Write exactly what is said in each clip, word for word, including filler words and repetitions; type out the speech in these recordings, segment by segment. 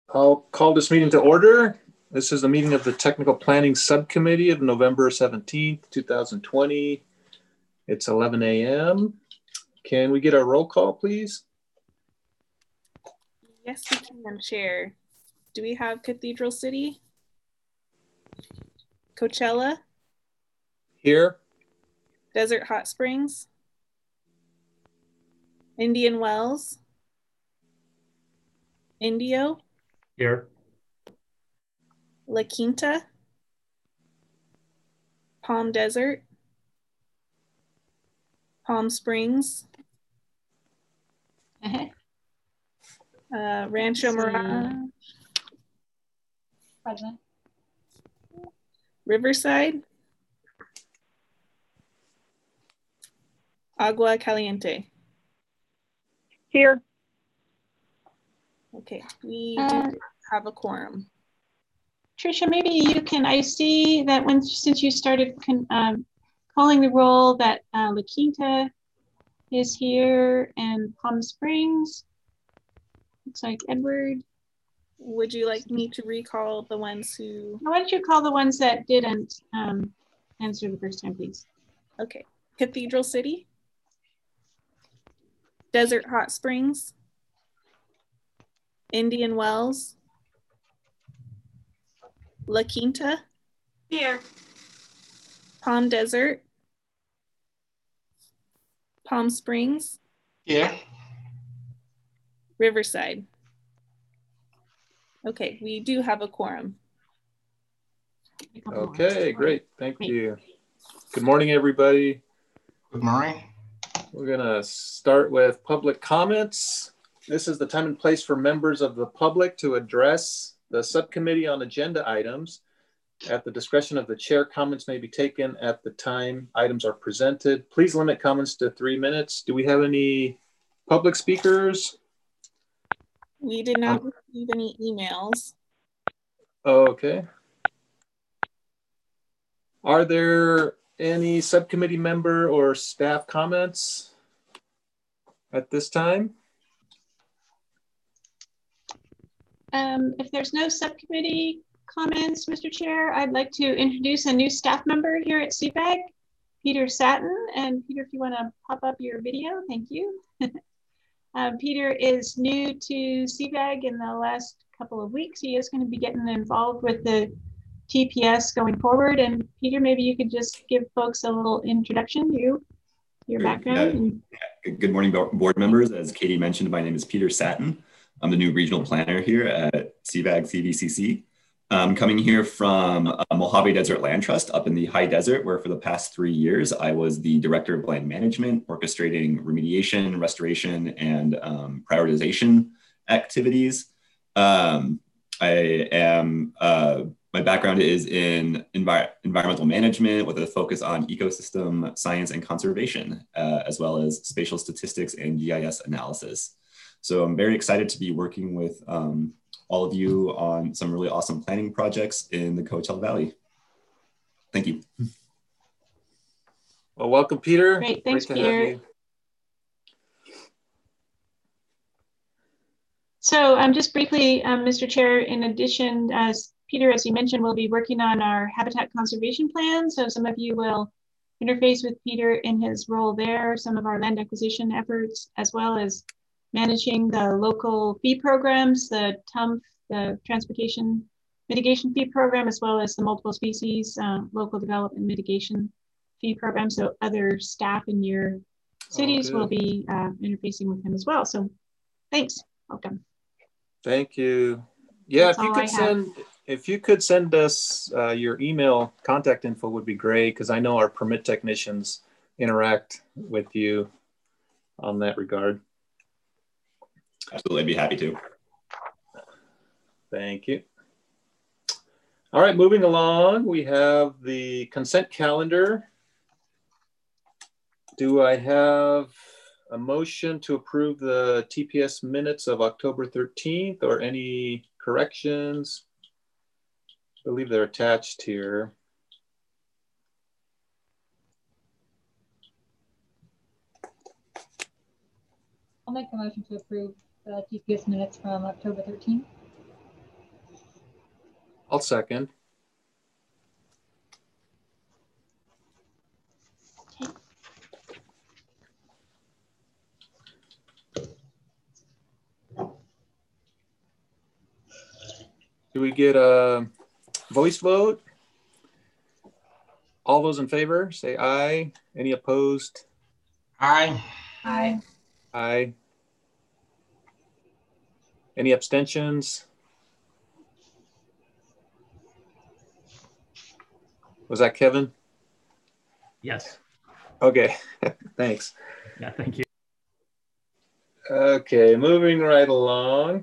I'll call this meeting to order. This is the meeting of the Technical Planning Subcommittee of November seventeenth, two thousand twenty. It's eleven a m Can we get a roll call, please? Yes, we can, Chair. Do we have Cathedral City? Coachella? Here. Desert Hot Springs? Indian Wells? Indio? Here. La Quinta? Palm Desert? Palm Springs? Uh-huh. Uh, Rancho Mirage? Present. Riverside? Agua Caliente? Here. Okay, we Uh, do have a quorum. Tricia, maybe you can, I see that when, since you started con, um, calling the roll, that uh, La Quinta is here and Palm Springs. Looks like Edward. Would you like me to recall the ones who? Why don't you call the ones that didn't um, answer the first time, please? Okay, Cathedral City, Desert Hot Springs, Indian Wells, La Quinta, Here. Palm Desert, Palm Springs, Here. Riverside. Okay, we do have a quorum. Okay, great. Thank you. Good morning, everybody. Good morning. We're going to start with public comments. This is the time and place for members of the public to address the subcommittee on agenda items. At the discretion of the chair, comments may be taken at the time items are presented. Please limit comments to three minutes. Do we have any public speakers? We did not um, receive any emails. Okay. Are there any subcommittee member or staff comments at this time? Um, if there's no subcommittee comments, Mister Chair, I'd like to introduce a new staff member here at C VAG, Peter Satin. And Peter, if you want to pop up your video, thank you. um, Peter is new to C VAG in the last couple of weeks. He is going to be getting involved with the T P S going forward. And Peter, maybe you could just give folks a little introduction to you, your background. Yeah. Good morning, board members. As Katie mentioned, my name is Peter Satin. I'm the new regional planner here at C VAG C V C C. I'm coming here from uh, Mojave Desert Land Trust up in the high desert, where for the past three years, I was the director of land management, orchestrating remediation, restoration, and um, prioritization activities. Um, I am, uh, my background is in envir environmental management with a focus on ecosystem science and conservation, uh, as well as spatial statistics and G I S analysis. So I'm very excited to be working with um, all of you on some really awesome planning projects in the Coachella Valley. Thank you. Well, welcome, Peter. Great, thanks, Great to have Peter. you. So um, just briefly, um, Mister Chair, in addition, as Peter, as you mentioned, will be working on our habitat conservation plan. So some of you will interface with Peter in his role there, some of our land acquisition efforts, as well as managing the local fee programs, the T U M F, the Transportation Mitigation Fee Program, as well as the multiple species, uh, local development mitigation fee program. So other staff in your cities Oh, will be uh, interfacing with him as well. So thanks, welcome. Thank you. Yeah, That's if you all could I send, if you could send us uh, your email contact info would be great, because I know our permit technicians interact with you on that regard. Absolutely, I'd be happy to. Thank you. All right, moving along, we have the consent calendar. Do I have a motion to approve the T P S minutes of October thirteenth or any corrections? I believe they're attached here. I'll make the motion to approve the T P S minutes from October thirteenth. I'll second. Okay. Do we get a voice vote? All those in favor, say aye. Any opposed? Aye. Aye. Aye. Any abstentions? Was that Kevin? Yes. Okay, thanks. Yeah, thank you. Okay, moving right along.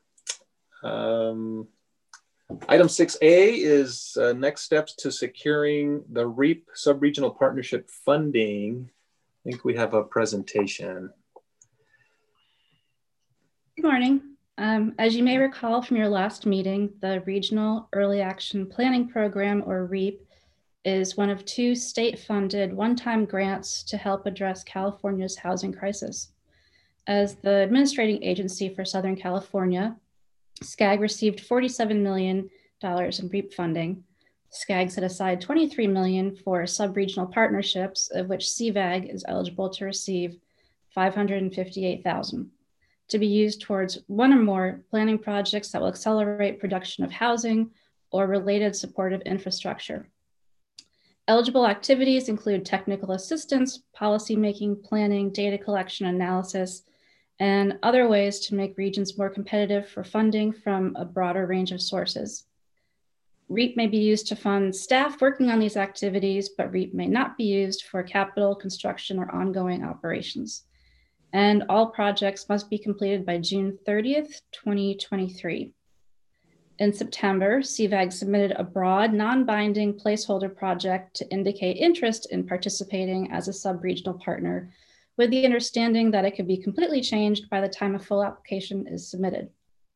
Um, item six A is uh, next steps to securing the REAP sub-regional partnership funding. I think we have a presentation. Good morning. Um, as you may recall from your last meeting, the Regional Early Action Planning Program, or REAP, is one of two state-funded one-time grants to help address California's housing crisis. As the administrating agency for Southern California, SCAG received forty-seven million dollars in REAP funding. SCAG set aside twenty-three million dollars for sub-regional partnerships, of which C VAG is eligible to receive five hundred fifty-eight thousand dollars. To be used towards one or more planning projects that will accelerate production of housing or related supportive infrastructure. Eligible activities include technical assistance, policymaking, planning, data collection, analysis, and other ways to make regions more competitive for funding from a broader range of sources. REAP may be used to fund staff working on these activities, but REAP may not be used for capital, construction, or ongoing operations. And all projects must be completed by June thirtieth, twenty twenty-three. In September, C VAG submitted a broad, non-binding placeholder project to indicate interest in participating as a sub-regional partner, with the understanding that it could be completely changed by the time a full application is submitted.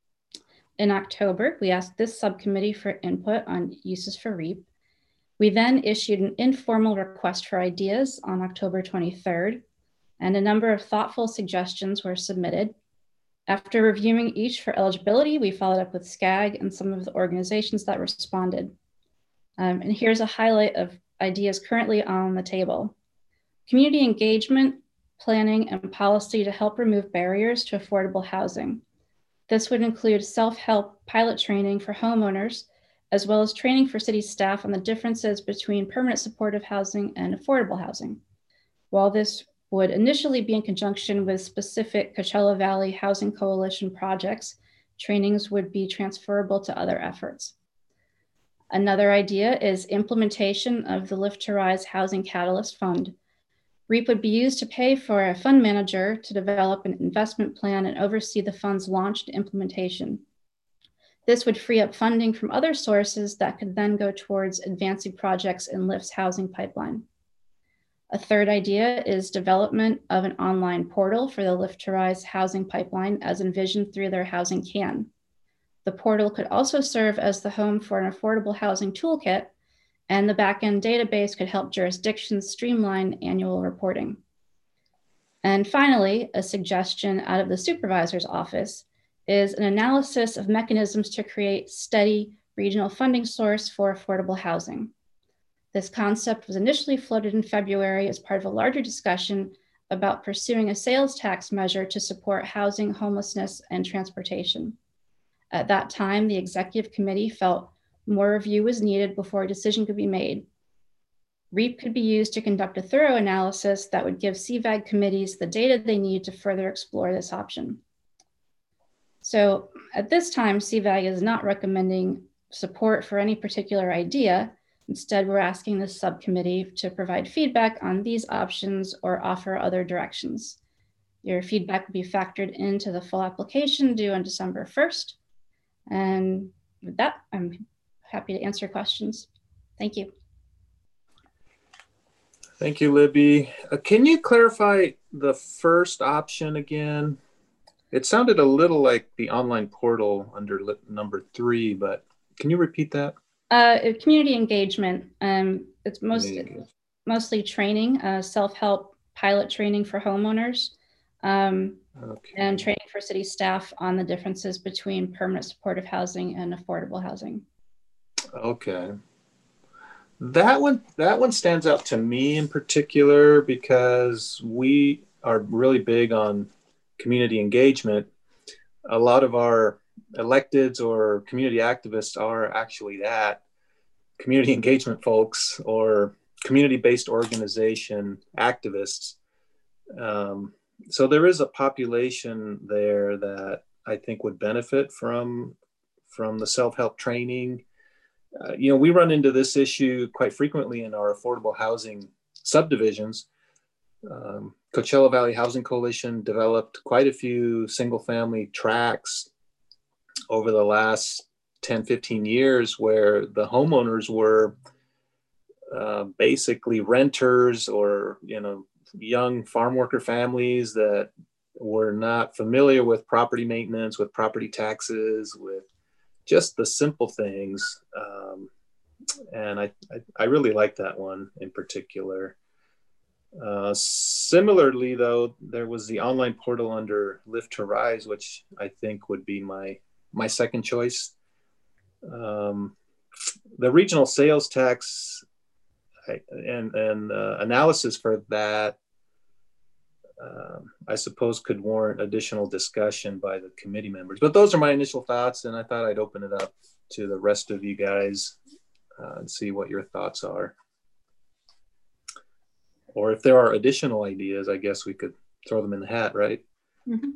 In October, we asked this subcommittee for input on uses for REAP. We then issued an informal request for ideas on October twenty-third, and a number of thoughtful suggestions were submitted. After reviewing each for eligibility, we followed up with SCAG and some of the organizations that responded. Um, and here's a highlight of ideas currently on the table. Community engagement, planning, and policy to help remove barriers to affordable housing. This would include self-help pilot training for homeowners, as well as training for city staff on the differences between permanent supportive housing and affordable housing. While this would initially be in conjunction with specific Coachella Valley Housing Coalition projects, trainings would be transferable to other efforts. Another idea is implementation of the Lift to Rise Housing Catalyst Fund. REAP would be used to pay for a fund manager to develop an investment plan and oversee the fund's launch and implementation. This would free up funding from other sources that could then go towards advancing projects in Lift's housing pipeline. A third idea is development of an online portal for the Lift to Rise housing pipeline as envisioned through their Housing Can. The portal could also serve as the home for an affordable housing toolkit, and the backend database could help jurisdictions streamline annual reporting. And finally, a suggestion out of the supervisor's office is an analysis of mechanisms to create steady regional funding source for affordable housing. This concept was initially floated in February as part of a larger discussion about pursuing a sales tax measure to support housing, homelessness, and transportation. At that time, the executive committee felt more review was needed before a decision could be made. REAP could be used to conduct a thorough analysis that would give C VAG committees the data they need to further explore this option. So at this time, C VAG is not recommending support for any particular idea. Instead, we're asking this subcommittee to provide feedback on these options or offer other directions. Your feedback will be factored into the full application due on December first. And with that, I'm happy to answer questions. Thank you. Thank you, Libby. Uh, can you clarify the first option again? It sounded a little like the online portal under number three, but can you repeat that? Uh, community engagement. Um, it's most, mostly training, uh, self-help pilot training for homeowners, um, okay. and training for city staff on the differences between permanent supportive housing and affordable housing. Okay. That one, that one stands out to me in particular because we are really big on community engagement. A lot of our electeds or community activists are actually that, community engagement folks or community-based organization activists. Um, so there is a population there that I think would benefit from, from the self-help training. Uh, you know, we run into this issue quite frequently in our affordable housing subdivisions. Um, Coachella Valley Housing Coalition developed quite a few single family tracts over the last ten, fifteen years where the homeowners were uh, basically renters or, you know, young farm worker families that were not familiar with property maintenance, with property taxes, with just the simple things. Um, and I, I, I really like that one in particular. Uh, similarly, though, there was the online portal under Lift to Rise, which I think would be my my second choice. Um, the regional sales tax I, and, and uh, analysis for that, um, I suppose, could warrant additional discussion by the committee members. But those are my initial thoughts, and I thought I'd open it up to the rest of you guys uh, and see what your thoughts are. Or if there are additional ideas, I guess we could throw them in the hat, right? Mm-hmm.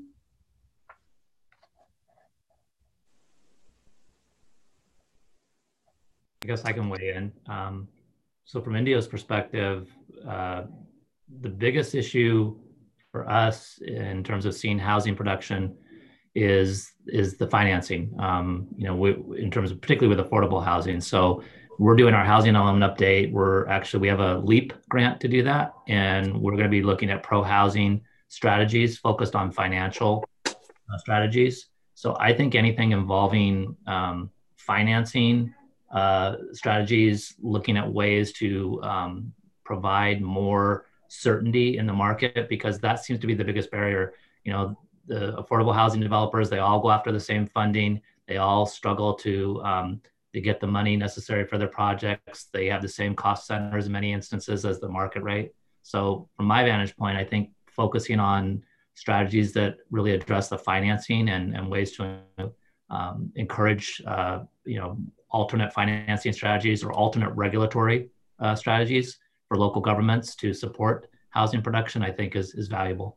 I guess I can weigh in. Um, so from Indio's perspective, uh, the biggest issue for us in terms of seeing housing production is is the financing. Um, you know, we, in terms of particularly with affordable housing. So we're doing our housing element update. We're actually we have a LEAP grant to do that, and we're going to be looking at pro housing strategies focused on financial uh, strategies. So I think anything involving um, financing uh, strategies, looking at ways to um, provide more certainty in the market, because that seems to be the biggest barrier. You know, the affordable housing developers, they all go after the same funding. They all struggle to, um, to get the money necessary for their projects. They have the same cost centers in many instances as the market rate. So from my vantage point, I think focusing on strategies that really address the financing and, and ways to um, encourage, uh, you know, alternate financing strategies or alternate regulatory uh, strategies for local governments to support housing production, I think is, is valuable.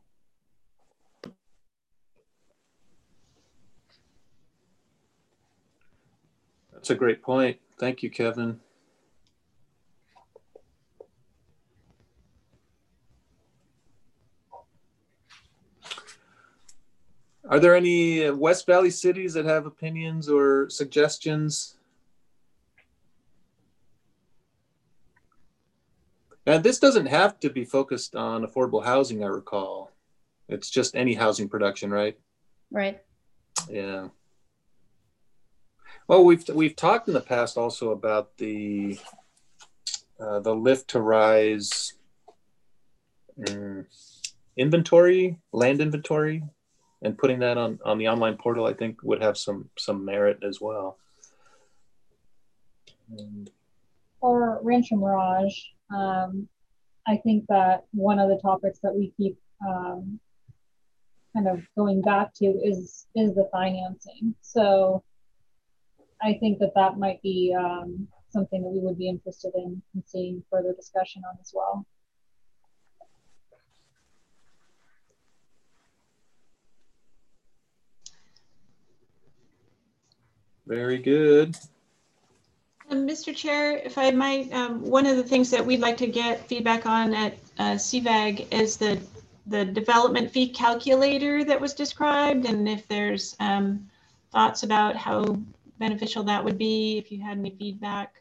That's a great point. Thank you, Kevin. Are there any West Valley cities that have opinions or suggestions? And this doesn't have to be focused on affordable housing, I recall. It's just any housing production, right? Right. Yeah. Well, we've we've talked in the past also about the uh, the Lift to Rise um, inventory, land inventory, and putting that on on the online portal. I think would have some some merit as well. Um, or Rancho Mirage. Um, I think that one of the topics that we keep um, kind of going back to is is the financing. So I think that that might be um, something that we would be interested in, in seeing further discussion on as well. Very good. Um, Mister Chair, if I might, um, one of the things that we'd like to get feedback on at uh, C VAG is the the development fee calculator that was described, and if there's um, thoughts about how beneficial that would be, if you had any feedback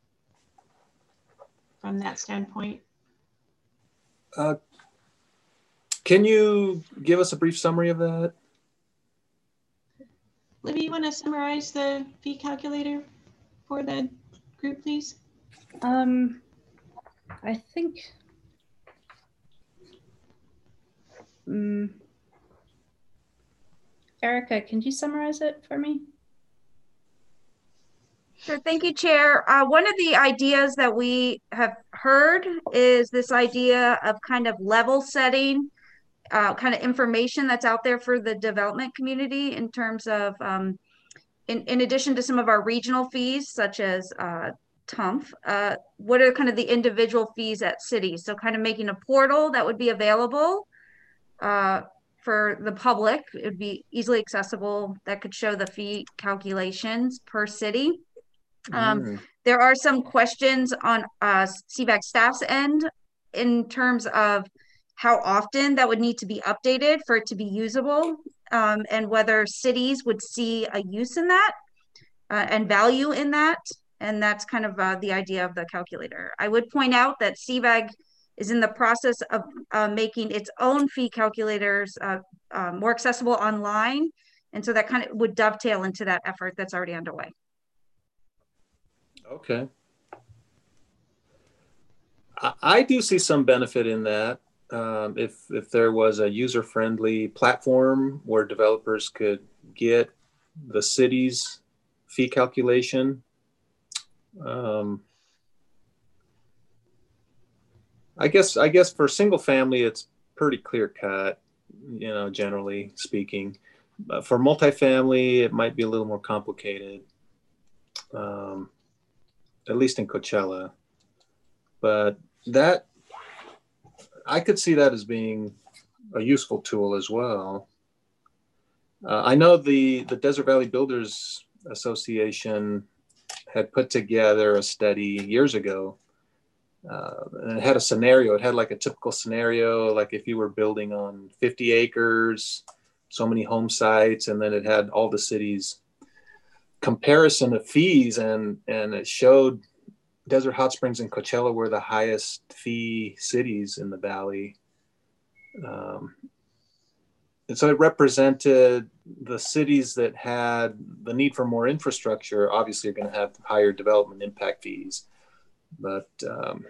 from that standpoint. Uh, can you give us a brief summary of that? Libby, you want to summarize the fee calculator for the group, please? Um, I think. Um, Erica, can you summarize it for me? Sure. Thank you, Chair. Uh, one of the ideas that we have heard is this idea of kind of level setting, uh, kind of information that's out there for the development community in terms of, um, in, in addition to some of our regional fees, such as uh, T U M F, uh, what are kind of the individual fees at cities? So kind of making a portal that would be available uh, for the public. It would be easily accessible, that could show the fee calculations per city. Um, Mm. there are some questions on uh, C VAG staff's end in terms of how often that would need to be updated for it to be usable, um, and whether cities would see a use in that uh, and value in that. And that's kind of uh, the idea of the calculator. I would point out that C VAG is in the process of uh, making its own fee calculators uh, uh, more accessible online. And so that kind of would dovetail into that effort that's already underway. Okay. I, I do see some benefit in that. Um, if if there was a user-friendly platform where developers could get the city's fee calculation, um, I guess I guess for single family it's pretty clear cut, you know, generally speaking. But for multifamily, it might be a little more complicated. Um, at least in Coachella, but that, I could see that as being a useful tool as well. Uh, I know the, the Desert Valley Builders Association had put together a study years ago, uh, and it had a scenario. It had like a typical scenario, like if you were building on fifty acres, so many home sites, and then it had all the cities comparison of fees, and and it showed Desert Hot Springs and Coachella were the highest fee cities in the valley, um, and so it represented the cities that had the need for more infrastructure. Obviously, are going to have higher development impact fees, but um,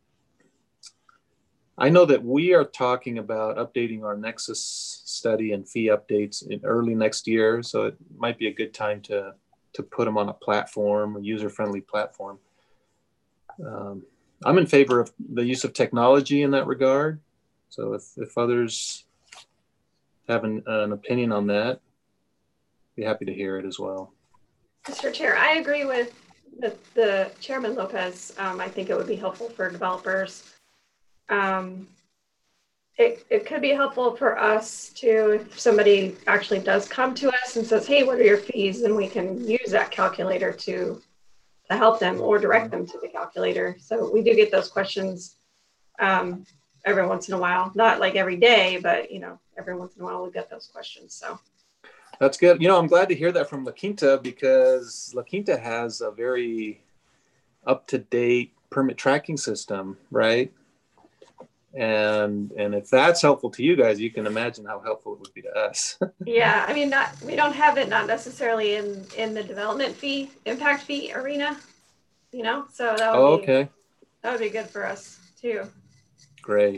I know that we are talking about updating our Nexus study and fee updates in early next year, so it might be a good time to to put them on a platform, a user-friendly platform. Um, I'm in favor of the use of technology in that regard. So if, if others have an, an opinion on that, be happy to hear it as well. Mister Chair, I agree with the, the Chairman Lopez. Um, I think it would be helpful for developers. Um, It, it could be helpful for us to, if somebody actually does come to us and says, hey, what are your fees? And we can use that calculator to, to help them or direct them to the calculator. So we do get those questions um, every once in a while, not like every day, but you know, every once in a while we get those questions. So that's good. You know, I'm glad to hear that from La Quinta, because La Quinta has a very up-to-date permit tracking system, right? And and if that's helpful to you guys, you can imagine how helpful it would be to us. Yeah, I mean, not we don't have it not necessarily in in the development fee, impact fee arena, you know. So that would Oh, be, okay. That would be good for us too. Great.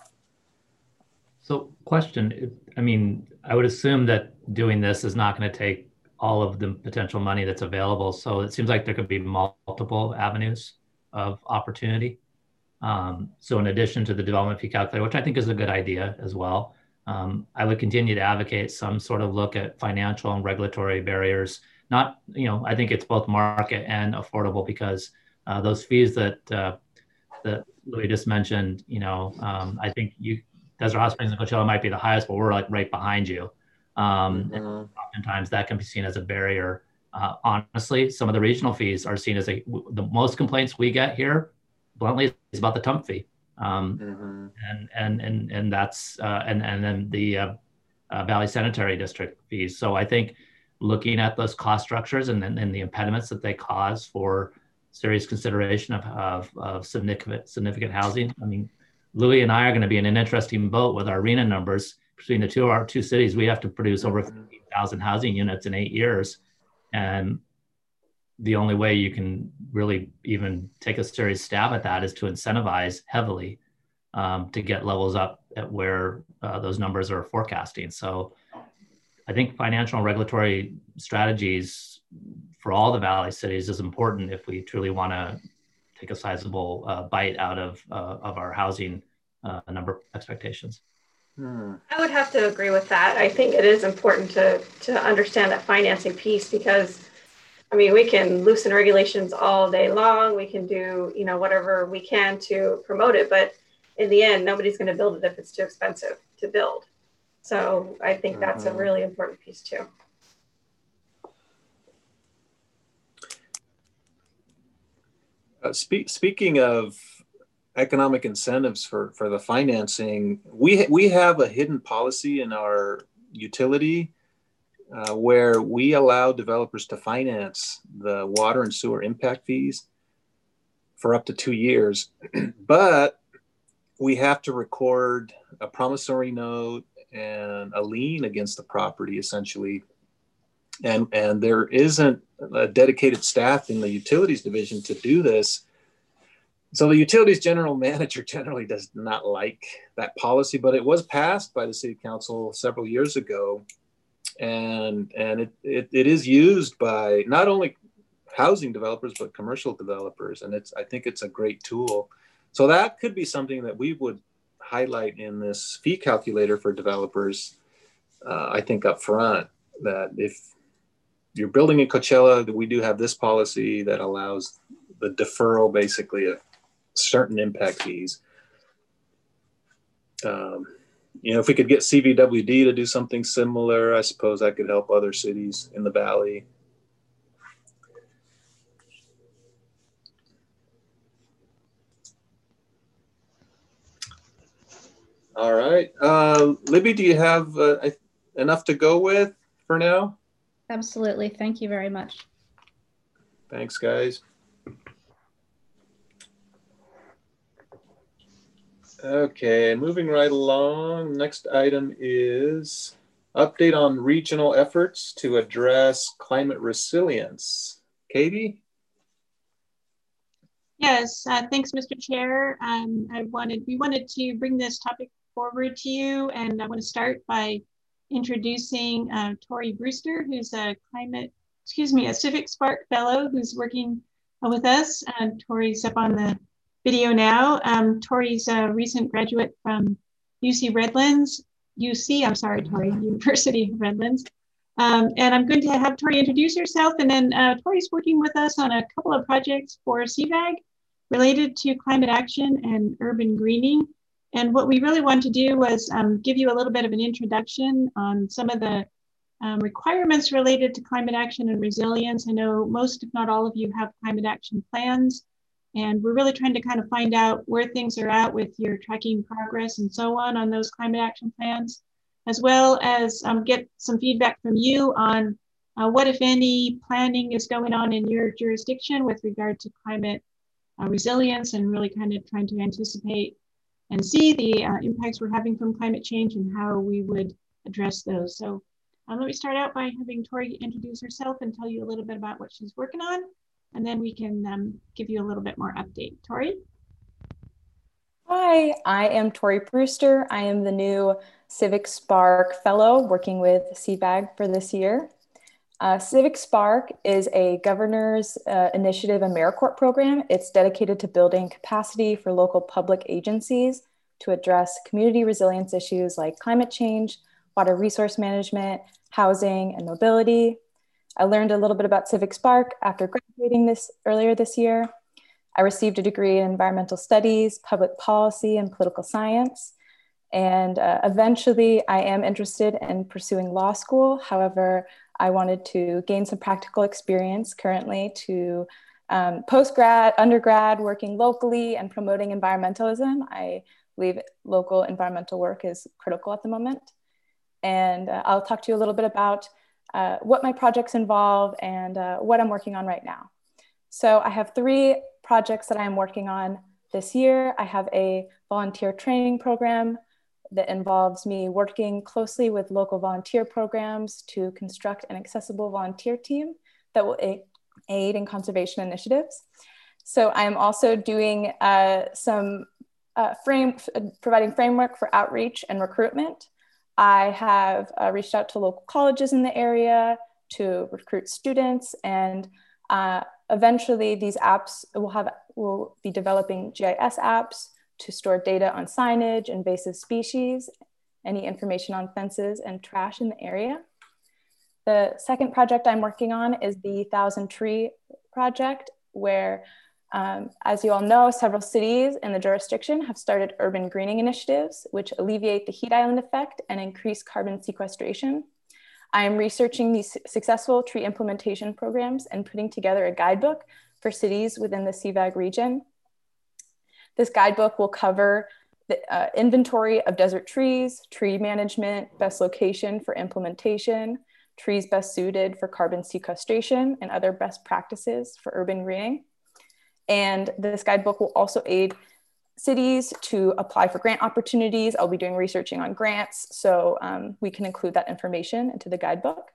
So, question. I mean, I would assume that doing this is not going to take all of the potential money that's available. So it seems like there could be multiple avenues of opportunity. Um, so in addition to the development fee calculator, which I think is a good idea as well, um, I would continue to advocate some sort of look at financial and regulatory barriers. Not, you know, I think it's both market and affordable, because uh, those fees that uh, that Louis just mentioned, you know, um, I think you, Desert Hot Springs and Coachella might be the highest, but we're like right behind you. Um, mm-hmm. And oftentimes that can be seen as a barrier. Uh, honestly, some of the regional fees are seen as a, the most complaints we get here, bluntly, is about the T U M F fee. Um, mm-hmm. and, and, and, and that's, uh, and, and then the uh, uh, Valley Sanitary District fees. So I think looking at those cost structures and then and the impediments that they cause for serious consideration of, of, of significant, significant housing. I mean, Louis and I are going to be in an interesting boat with our RHNA numbers. Between the two, our two cities, we have to produce over fifteen thousand housing units in eight years. And the only way you can really even take a serious stab at that is to incentivize heavily um, to get levels up at where uh, those numbers are forecasting. So I think financial and regulatory strategies for all the Valley cities is important if we truly want to take a sizable uh, bite out of, uh, of our housing uh, number expectations. Hmm. I would have to agree with that. I think it is important to, to understand that financing piece because, I mean, we can loosen regulations all day long. We can do, you know, whatever we can to promote it, but in the end, nobody's going to build it if it's too expensive to build. So I think that's Mm-hmm. a really important piece too. Uh, speak, speaking of economic incentives for, for the financing, we, we have a hidden policy in our utility uh, where we allow developers to finance the water and sewer impact fees for up to two years. But we have to record a promissory note and a lien against the property, essentially. And, and there isn't a dedicated staff in the utilities division to do this. So the utilities general manager generally does not like that policy, but it was passed by the city council several years ago. And, and it, it, it is used by not only housing developers, but commercial developers. And it's, I think it's a great tool. So that could be something that we would highlight in this fee calculator for developers, uh, I think up front, that if you're building in Coachella, that we do have this policy that allows the deferral basically of certain impact fees. Um, you know, if we could get C V W D to do something similar, I suppose that could help other cities in the Valley. All right. Uh, Libby, do you have uh, enough to go with for now? Absolutely. Thank you very much. Thanks, guys. Okay, moving right along. Next item is update on regional efforts to address climate resilience. Katie? Yes, uh, thanks, Mister Chair. Um, I wanted, we wanted to bring this topic forward to you, and I want to start by introducing uh, Tori Brewster, who's a climate, excuse me, a Civic Spark Fellow who's working with us. Uh, Tori's up on the video now. Um, Tori's a recent graduate from U C Redlands, U C, I'm sorry, Tori, University of Redlands. Um, and I'm going to have Tori introduce herself, and then uh, Tori's working with us on a couple of projects for C VAG related to climate action and urban greening. And what we really wanted to do was um, give you a little bit of an introduction on some of the um, requirements related to climate action and resilience. I know most, if not all of you, have climate action plans, and we're really trying to kind of find out where things are at with your tracking progress and so on on those climate action plans, as well as um, get some feedback from you on uh, what, if any, planning is going on in your jurisdiction with regard to climate uh, resilience, and really kind of trying to anticipate and see the uh, impacts we're having from climate change and how we would address those. So um, let me start out by having Tori introduce herself and tell you a little bit about what she's working on, and then we can um, give you a little bit more update. Tori? Hi, I am Tori Brewster. I am the new Civic Spark Fellow working with C VAG for this year. Uh, Civic Spark is a governor's uh, initiative AmeriCorps program. It's dedicated to building capacity for local public agencies to address community resilience issues like climate change, water resource management, housing, and mobility. I learned a little bit about Civic Spark after graduating this earlier this year. I received a degree in environmental studies, public policy, and political science. And uh, eventually I am interested in pursuing law school. However, I wanted to gain some practical experience currently to um, post-grad, undergrad, working locally and promoting environmentalism. I believe local environmental work is critical at the moment. And uh, I'll talk to you a little bit about uh, what my projects involve and uh, what I'm working on right now. So I have three projects that I'm working on this year. I have a volunteer training program that involves me working closely with local volunteer programs to construct an accessible volunteer team that will aid in conservation initiatives. So I'm also doing uh, some uh, frame, providing framework for outreach and recruitment. I have uh, reached out to local colleges in the area to recruit students, and uh, eventually these apps will have will be developing G I S apps to store data on signage, invasive species, any information on fences and trash in the area. The second project I'm working on is the Thousand Tree Project, where, um, as you all know, several cities in the jurisdiction have started urban greening initiatives, which alleviate the heat island effect and increase carbon sequestration. I am researching these successful tree implementation programs and putting together a guidebook for cities within the C VAG region. This guidebook will cover the uh, inventory of desert trees, tree management, best location for implementation, trees best suited for carbon sequestration, and other best practices for urban greening. And this guidebook will also aid cities to apply for grant opportunities. I'll be doing researching on grants, so um, we can include that information into the guidebook.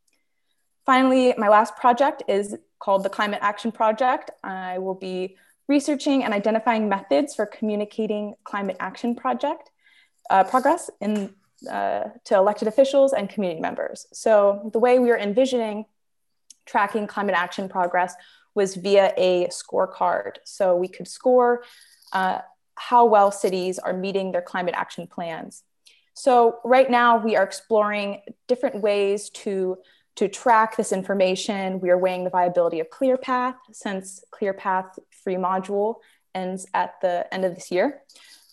Finally, my last project is called the Climate Action Project. I will be researching and identifying methods for communicating climate action project uh, progress in Uh, to elected officials and community members. So the way we are envisioning tracking climate action progress was via a scorecard. So we could score uh, how well cities are meeting their climate action plans. So right now we are exploring different ways to, to track this information. We are weighing the viability of ClearPath, since ClearPath free module ends at the end of this year.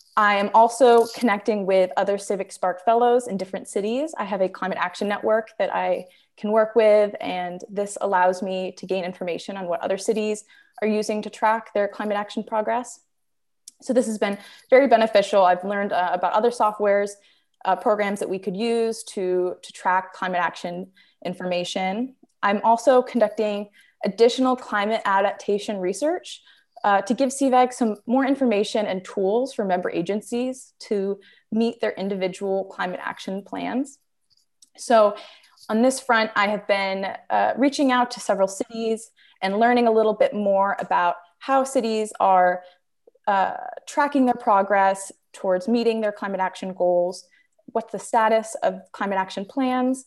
I am also connecting with other Civic Spark Fellows in different cities. I have a climate action network that I can work with, and this allows me to gain information on what other cities are using to track their climate action progress. So this has been very beneficial. I've learned uh, about other softwares, uh, programs that we could use to, to track climate action information. I'm also conducting additional climate adaptation research Uh, to give C VAG some more information and tools for member agencies to meet their individual climate action plans. So on this front, I have been uh, reaching out to several cities and learning a little bit more about how cities are uh, tracking their progress towards meeting their climate action goals, what's the status of climate action plans,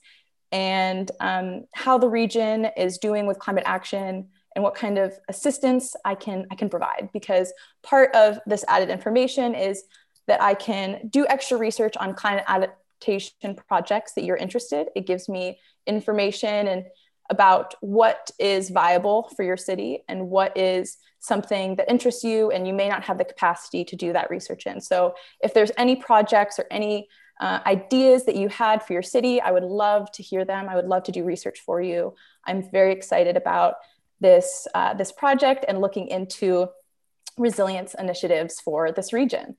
and um, how the region is doing with climate action, and what kind of assistance I can, I can provide. Because part of this added information is that I can do extra research on climate adaptation projects that you're interested. It gives me information and about what is viable for your city and what is something that interests you and you may not have the capacity to do that research in. So if there's any projects or any uh, ideas that you had for your city, I would love to hear them. I would love to do research for you. I'm very excited about this, uh, this project and looking into resilience initiatives for this region.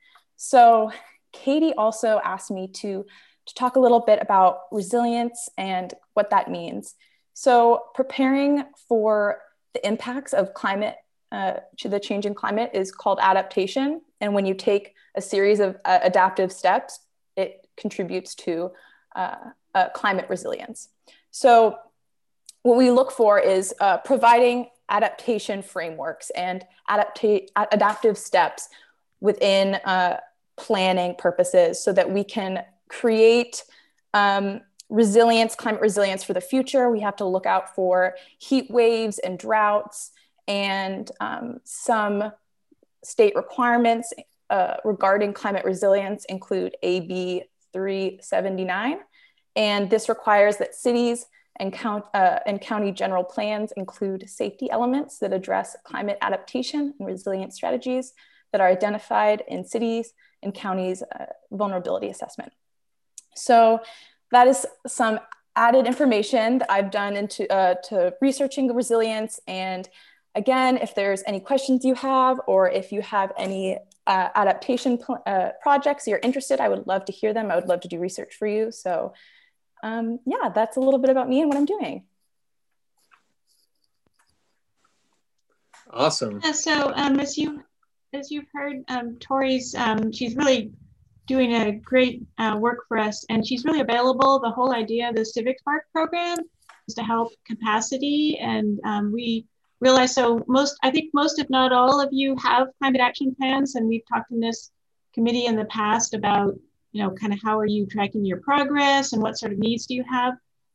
So Katie also asked me to, to talk a little bit about resilience and what that means. So preparing for the impacts of climate, uh, to the changing climate is called adaptation. And when you take a series of uh, adaptive steps, it contributes to uh, uh, climate resilience. So what we look for is uh, providing adaptation frameworks and adapta adaptive steps within uh, planning purposes so that we can create um, resilience, climate resilience for the future. We have to look out for heat waves and droughts, and um, some state requirements uh, regarding climate resilience include A B three seventy-nine. And this requires that cities and, count, uh, and county general plans include safety elements that address climate adaptation and resilience strategies that are identified in cities and counties' uh, vulnerability assessment. So that is some added information that I've done into uh, to researching resilience. And again, if there's any questions you have, or if you have any uh, adaptation uh, projects you're interested, I would love to hear them. I would love to do research for you. So um, yeah, that's a little bit about me and what I'm doing. Awesome. Yeah, so um, as you as you've heard, um, Tori's um, she's really doing a great uh, work for us, and she's really available. The whole idea of the Civic Spark program is to help capacity, and um, we realize so most, I think most if not all of you have climate action plans, and we've talked in this committee in the past about, you know, kind of how are you tracking your progress and what sort of needs do you have.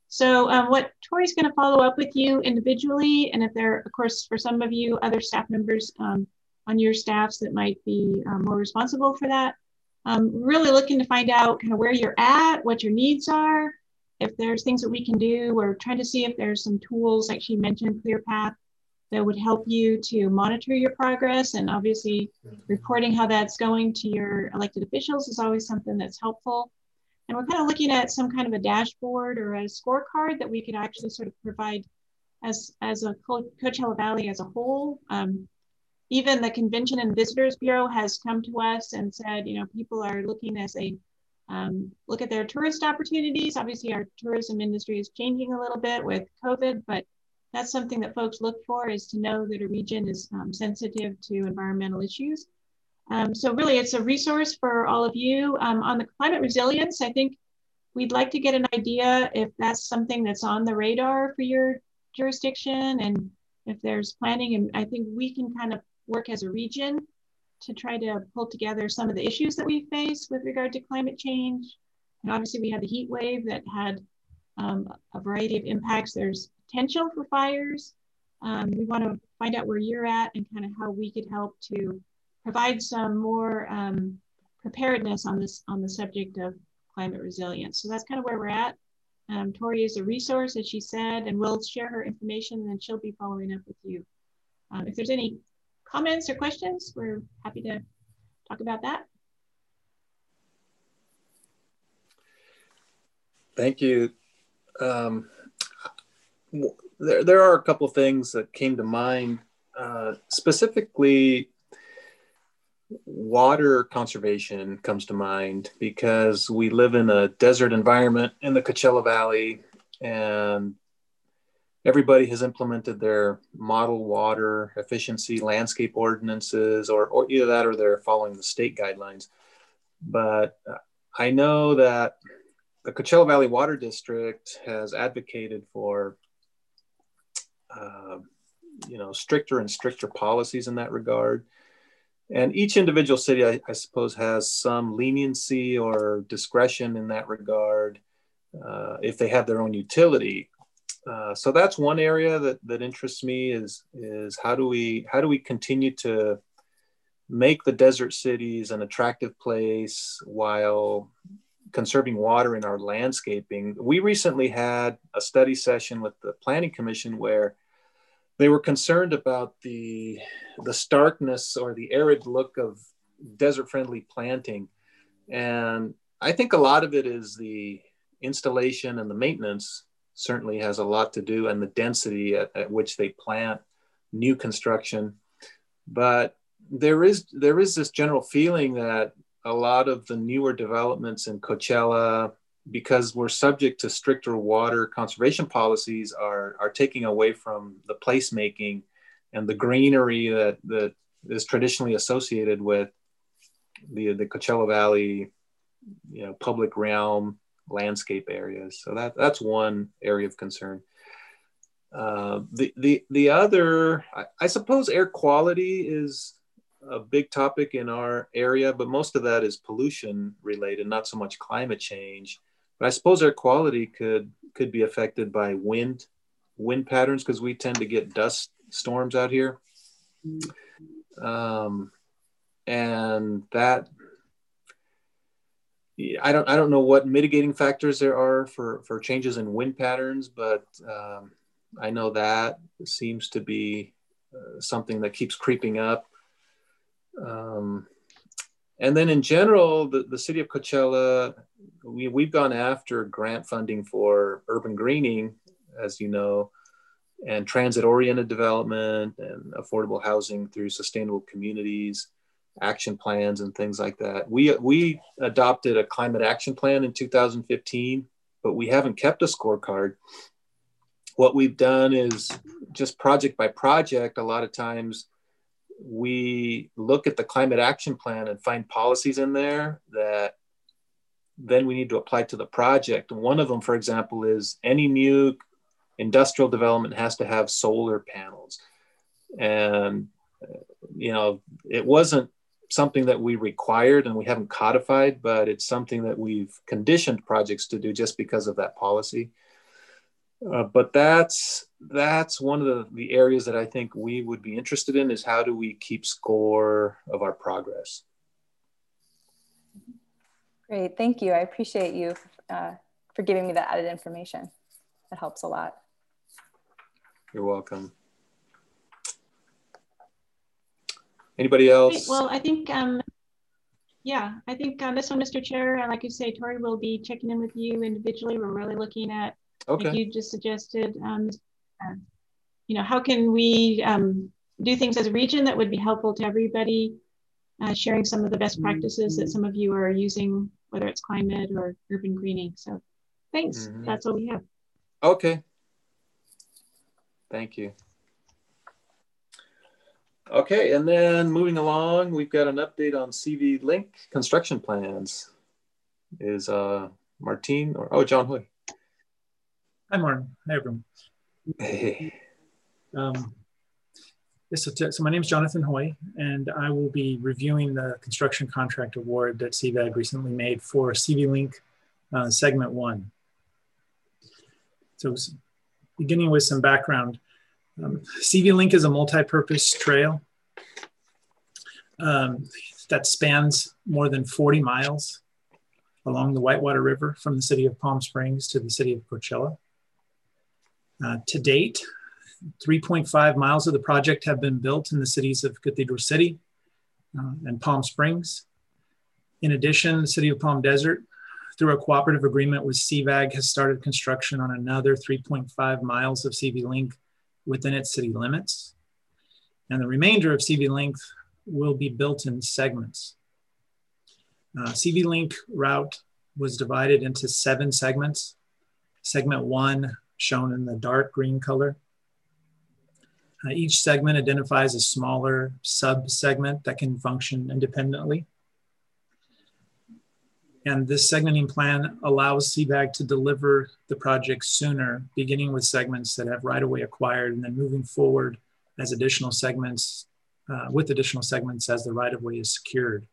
So um, what Tori's going to follow up with you individually, and if there, of course, for some of you other staff members um, on your staffs that might be um, more responsible for that, um, really looking to find out kind of where you're at, what your needs are, if there's things that we can do. We're trying to see if there's some tools, like she mentioned, ClearPath, that would help you to monitor your progress, and obviously reporting how that's going to your elected officials is always something that's helpful. And we're kind of looking at some kind of a dashboard or a scorecard that we could actually sort of provide as, as a Co- Coachella Valley as a whole. Um, even the Convention and Visitors Bureau has come to us and said, you know, people are looking as a um, look at their tourist opportunities. Obviously, our tourism industry is changing a little bit with COVID, but that's something that folks look for, is to know that a region is um, sensitive to environmental issues. Um, so really, it's a resource for all of you. Um, on the climate resilience, I think we'd like to get an idea if that's something that's on the radar for your jurisdiction, and if there's planning. And I think we can kind of work as a region to try to pull together some of the issues that we face with regard to climate change. And obviously, we had the heat wave that had um, a variety of impacts. There's potential for fires. Um, we want to find out where you're at and kind of how we could help to provide some more um, preparedness on this on the subject of climate resilience. So that's kind of where we're at. Um, Tori is a resource, as she said, and we'll share her information, and then she'll be following up with you. Um, if there's any comments or questions, we're happy to talk about that. Thank you. Um, there, there are a couple of things that came to mind, uh, specifically water conservation comes to mind, because we live in a desert environment in the Coachella Valley, and everybody has implemented their model water efficiency landscape ordinances, or, or either that or they're following the state guidelines. But I know that the Coachella Valley Water District has advocated for uh, you know, stricter and stricter policies in that regard. And each individual city, I, I suppose, has some leniency or discretion in that regard uh, if they have their own utility. Uh, so that's one area that, that interests me, is, is how do we how do we continue to make the desert cities an attractive place while conserving water in our landscaping. We recently had a study session with the Planning Commission where they were concerned about the, the starkness or the arid look of desert-friendly planting. And I think a lot of it is the installation and the maintenance certainly has a lot to do, and the density at, at which they plant new construction. But there is, there is this general feeling that a lot of the newer developments in Coachella, because we're subject to stricter water conservation policies, are, are taking away from the placemaking and the greenery that, that is traditionally associated with the, the Coachella Valley, you know, public realm landscape areas. So that, that's one area of concern. Uh, the, the, the other, I, I suppose air quality is a big topic in our area, but most of that is pollution related, not so much climate change. But I suppose air quality could could be affected by wind wind patterns, because we tend to get dust storms out here. Um, and that, I don't I don't know what mitigating factors there are for, for changes in wind patterns, but um, I know that seems to be uh, something that keeps creeping up. Um, and then in general, the, the city of Coachella, we, we've gone after grant funding for urban greening, as you know, and transit-oriented development and affordable housing through sustainable communities, action plans and things like that. We, we adopted a climate action plan in two thousand fifteen, but we haven't kept a scorecard. What we've done is just project by project, a lot of times, we look at the climate action plan and find policies in there that then we need to apply to the project. One of them, for example, is any new industrial development has to have solar panels. And, you know, it wasn't something that we required and we haven't codified, but it's something that we've conditioned projects to do just because of that policy. Uh, but that's that's one of the, the areas that I think we would be interested in, is how do we keep score of our progress? Great, thank you. I appreciate you uh, for giving me that added information. That helps a lot. You're welcome. Anybody else? Great. Well, I think, um, yeah, I think on this one, Mister Chair, like you say, Tori will be checking in with you individually. We're really looking at, okay, like you just suggested, um, uh, you know, how can we um, do things as a region that would be helpful to everybody, uh, sharing some of the best practices that some of you are using, whether it's climate or urban greening. So thanks, mm-hmm. That's all we have. Okay. Thank you. Okay, and then moving along, we've got an update on C V Link construction plans. Is uh, Martine or, oh, John Hoy. Hi, Martin. Hi, everyone. Hey. Um, so, so my name is Jonathan Hoy, and I will be reviewing the construction contract award that C VAG recently made for C V Link uh, Segment one. So beginning with some background, um, C V Link is a multi-purpose trail um, that spans more than forty miles along the Whitewater River from the city of Palm Springs to the city of Coachella. Uh, to date, three point five miles of the project have been built in the cities of Cathedral City uh, and Palm Springs. In addition, the city of Palm Desert, through a cooperative agreement with C VAG, has started construction on another three point five miles of C V Link within its city limits. And the remainder of C V Link will be built in segments. Uh, C V Link route was divided into seven segments. Segment one, shown in the dark green color. Uh, each segment identifies a smaller sub-segment that can function independently. And this segmenting plan allows C VAG to deliver the project sooner, beginning with segments that have right-of-way acquired and then moving forward as additional segments, uh, with additional segments as the right-of-way is secured.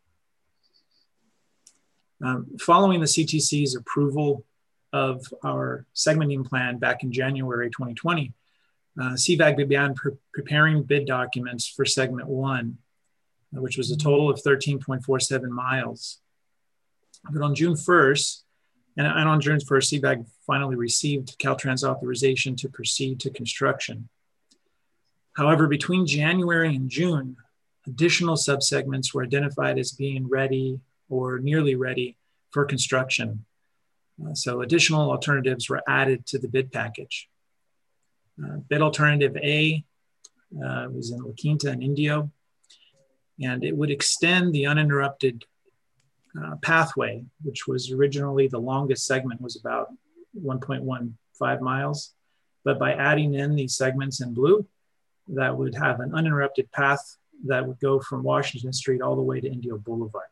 Um, following the C T C's approval of our segmenting plan back in January twenty twenty, uh, C VAG began pre preparing bid documents for segment one, uh, which was a total of thirteen point four seven miles. But on June first, and, and on June first, C VAG finally received Caltrans authorization to proceed to construction. However, between January and June, additional subsegments were identified as being ready or nearly ready for construction. Uh, so additional alternatives were added to the bid package. Uh, bid alternative A uh, was in La Quinta and Indio, and it would extend the uninterrupted uh, pathway, which was originally the longest segment, was about one point one five miles. But by adding in these segments in blue, that would have an uninterrupted path that would go from Washington Street all the way to Indio Boulevard.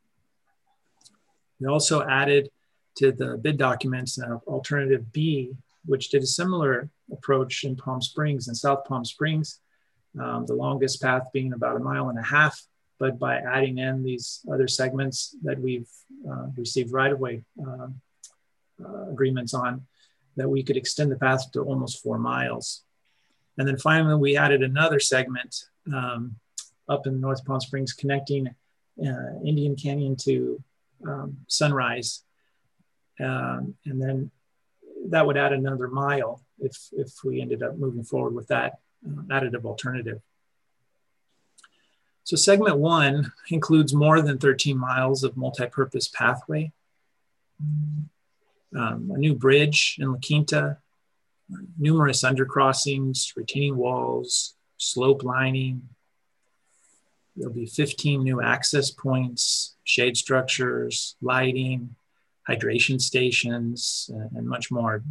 We also added to the bid documents an alternative B, which did a similar approach in Palm Springs and South Palm Springs, um, the longest path being about a mile and a half, but by adding in these other segments that we've uh, received right-of-way uh, uh, agreements on, that we could extend the path to almost four miles. And then finally, we added another segment um, up in North Palm Springs connecting uh, Indian Canyon to um, Sunrise. Um, and then that would add another mile if, if we ended up moving forward with that uh, additive alternative. So segment one includes more than thirteen miles of multi-purpose pathway, um, a new bridge in La Quinta, numerous undercrossings, retaining walls, slope lining. There'll be fifteen new access points, shade structures, lighting, hydration stations, and much more.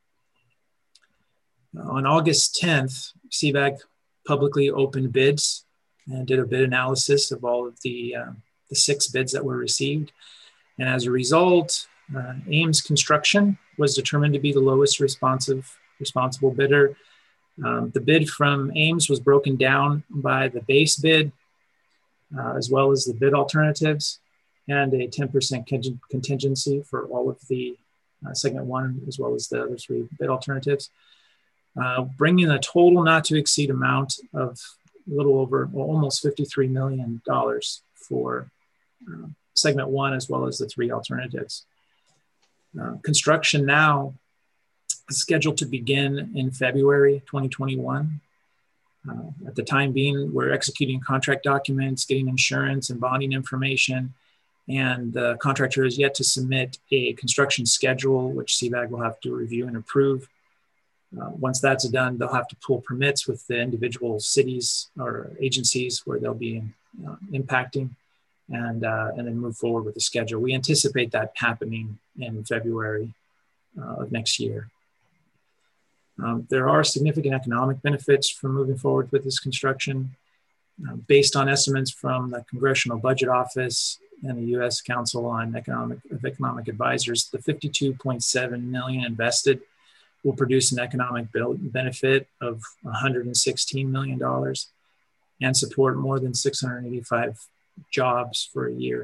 On August tenth, C VAG publicly opened bids and did a bid analysis of all of the, uh, the six bids that were received. And as a result, uh, Ames Construction was determined to be the lowest responsive, responsible bidder. Um, the bid from Ames was broken down by the base bid, uh, as well as the bid alternatives, and a ten percent contingency for all of the uh, segment one, as well as the other three bid alternatives, uh, bringing a total not to exceed amount of a little over, well, almost fifty-three million dollars for uh, segment one, as well as the three alternatives. Uh, construction now is scheduled to begin in February twenty twenty-one. Uh, at the time being, we're executing contract documents, getting insurance and bonding information, and the contractor is yet to submit a construction schedule, which C VAG will have to review and approve. Uh, once that's done, they'll have to pull permits with the individual cities or agencies where they'll be uh, impacting, and, uh, and then move forward with the schedule. We anticipate that happening in February uh, of next year. Um, there are significant economic benefits from moving forward with this construction. Uh, based on estimates from the Congressional Budget Office and the U S Council on Economic, of Economic Advisors, the fifty-two point seven million dollars invested will produce an economic benefit of one hundred sixteen million dollars and support more than six hundred eighty-five jobs for a year.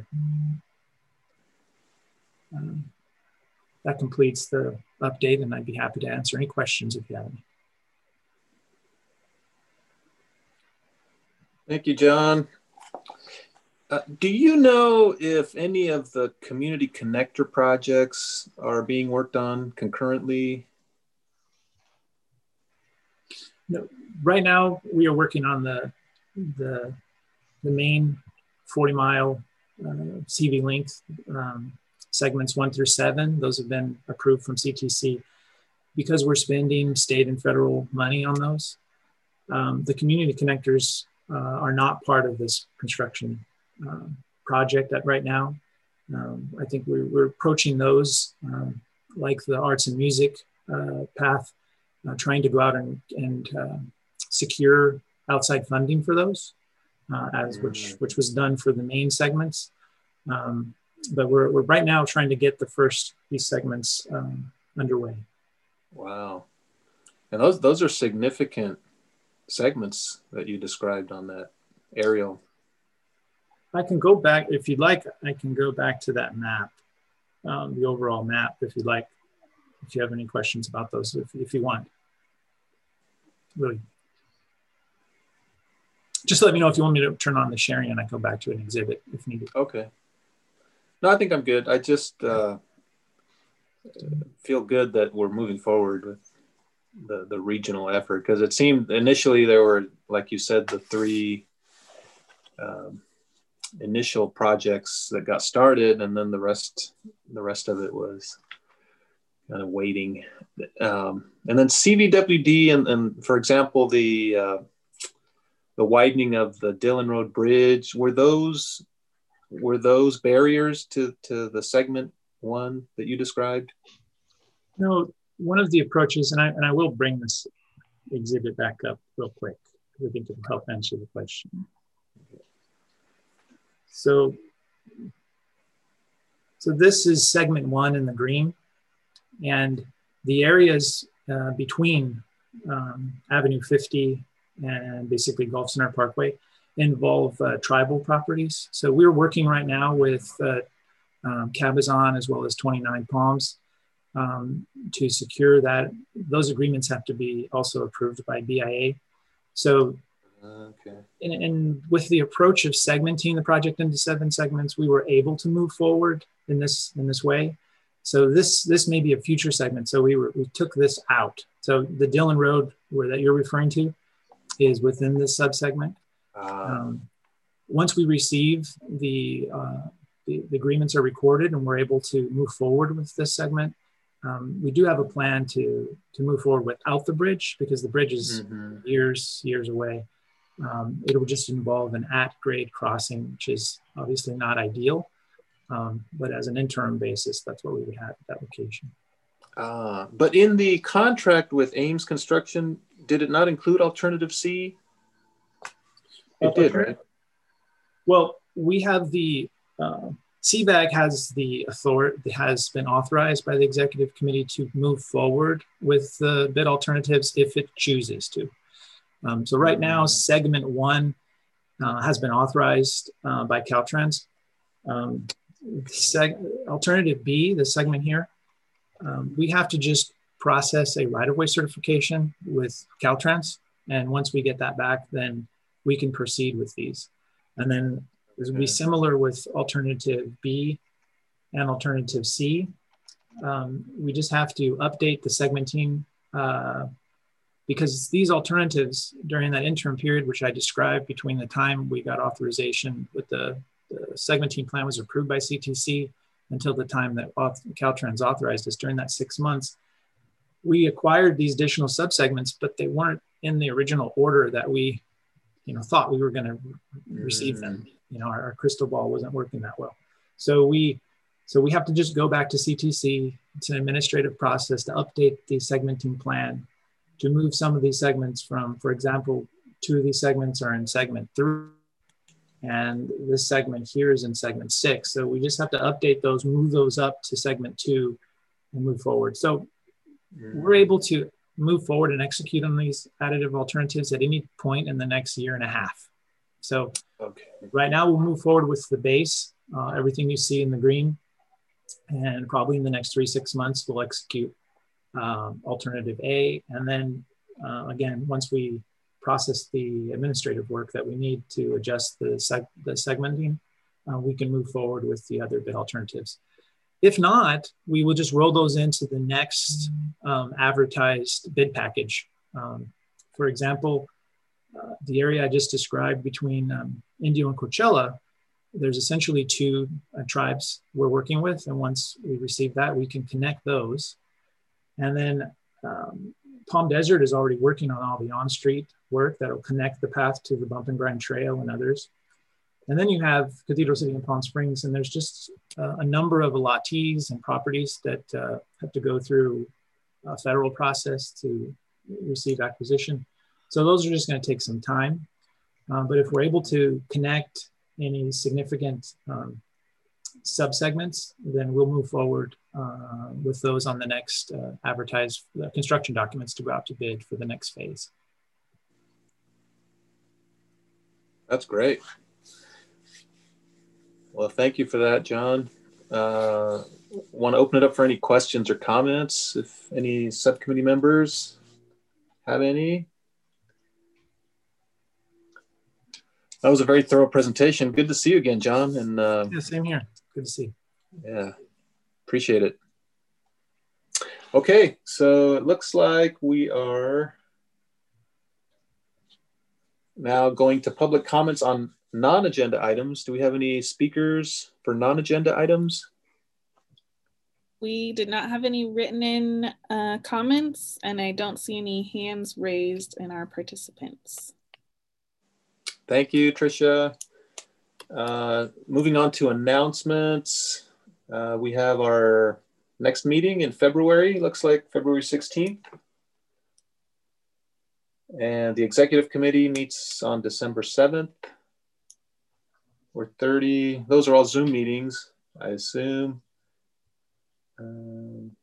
Um, that completes the update, and I'd be happy to answer any questions if you have any. Thank you, John. Uh, do you know if any of the community connector projects are being worked on concurrently? No, right now, we are working on the, the, the main forty mile uh, C V link um, segments one through seven. Those have been approved from C T C. Because we're spending state and federal money on those, um, the community connectors uh, are not part of this construction uh, project at right now. Um, I think we're, we're approaching those um, like the arts and music uh, path, uh, trying to go out and, and uh, secure outside funding for those, uh, as which, which was done for the main segments. Um, but we're, we're right now trying to get the first these segments um, underway. Wow. And those, those are significant segments that you described on that aerial. I can go back, if you'd like, I can go back to that map, um, the overall map, if you'd like, if you have any questions about those, if, if you want. Really. Just let me know if you want me to turn on the sharing and I go back to an exhibit if needed. Okay. No, I think I'm good. I just uh, feel good that we're moving forward with the, the regional effort, because it seemed initially there were, like you said, the three um, initial projects that got started, and then the rest, the rest of it was kind of waiting. Um, and then C V W D and, and for example, the uh, the widening of the Dillon Road Bridge, were those were those barriers to, to the segment one that you described? No, one of the approaches, and I, and I will bring this exhibit back up real quick, because I think it will help answer the question. So, so this is segment one in the green, and the areas uh, between um, Avenue fifty and basically Gulf Center Parkway involve uh, tribal properties. So we're working right now with uh, um, Cabazon as well as twenty-nine Palms um, to secure that. Those agreements have to be also approved by B I A. So, okay. and, and with the approach of segmenting the project into seven segments, we were able to move forward in this in this way. So this this may be a future segment. So we were we took this out. So the Dillon Road, where that you're referring to, is within this subsegment. Um, once we receive the, uh, the, the agreements are recorded and we're able to move forward with this segment, um, we do have a plan to, to move forward without the bridge, because the bridge is mm-hmm. years, years away. Um, it will just involve an at-grade crossing, which is obviously not ideal, um, but as an interim basis, that's what we would have at that location. Uh, but in the contract with Ames Construction, did it not include Alternative C? It did, right? Well, we have the, uh, C VAG has the authority, has been authorized by the executive committee to move forward with the bid alternatives if it chooses to. Um, so right now, segment one uh, has been authorized uh, by Caltrans. Um, seg alternative B, the segment here, um, we have to just process a right-of-way certification with Caltrans. And once we get that back, then we can proceed with these. And then it will be similar with alternative B and alternative C. Um, we just have to update the segmenting uh, because these alternatives during that interim period, which I described between the time we got authorization with the, the segmenting plan was approved by C T C until the time that Caltrans authorized us, during that six months, we acquired these additional subsegments, but they weren't in the original order that we, you know, thought we were going to receive them. You know, our, our crystal ball wasn't working that well. So we, so we have to just go back to C T C. It's an administrative process to update the segmenting plan to move some of these segments from, for example, two of these segments are in segment three, and this segment here is in segment six. So we just have to update those, move those up to segment two and move forward. So we're able to move forward and execute on these additive alternatives at any point in the next year and a half. So okay. Right now we'll move forward with the base, uh, everything you see in the green, and probably in the next three, six months, we'll execute um, alternative A. And then uh, again, once we process the administrative work that we need to adjust the, seg the segmenting, uh, we can move forward with the other bid alternatives. If not, we will just roll those into the next um, advertised bid package. Um, for example, uh, the area I just described between um, Indio and Coachella, there's essentially two uh, tribes we're working with. And once we receive that, we can connect those. And then um, Palm Desert is already working on all the on-street work that will connect the path to the Bump and Grind Trail and others. And then you have Cathedral City and Palm Springs, and there's just uh, a number of allottees and properties that uh, have to go through a federal process to receive acquisition. So those are just going to take some time. Uh, but if we're able to connect any significant um, subsegments, then we'll move forward uh, with those on the next uh, advertised uh, construction documents to go out to bid for the next phase. That's great. Well, thank you for that, John. Uh, want to open it up for any questions or comments, if any subcommittee members have any. That was a very thorough presentation. Good to see you again, John. And uh, yeah, same here. Good to see you. Yeah, appreciate it. Okay, so it looks like we are now going to public comments on non-agenda items. Do we have any speakers for non-agenda items? We did not have any written in uh, comments, and I don't see any hands raised in our participants. Thank you, Tricia. Uh, moving on to announcements. Uh, we have our next meeting in February, looks like February sixteenth. And the executive committee meets on December seventh. Or thirty, those are all Zoom meetings, I assume. Um,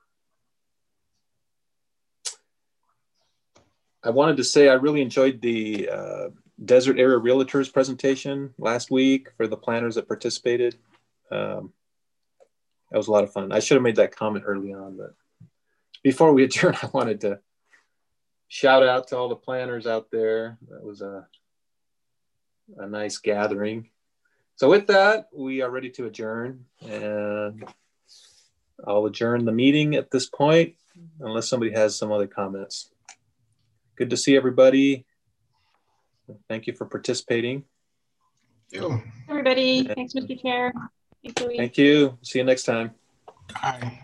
I wanted to say I really enjoyed the uh, Desert Area Realtors presentation last week for the planners that participated. Um, that was a lot of fun. I should have made that comment early on, but before we adjourn, I wanted to shout out to all the planners out there. That was a, a nice gathering. So with that, we are ready to adjourn, and I'll adjourn the meeting at this point, unless somebody has some other comments. Good to see everybody. Thank you for participating. Thank you. Everybody, thanks, Mister Chair. Thank you. Thank you. See you next time. Bye.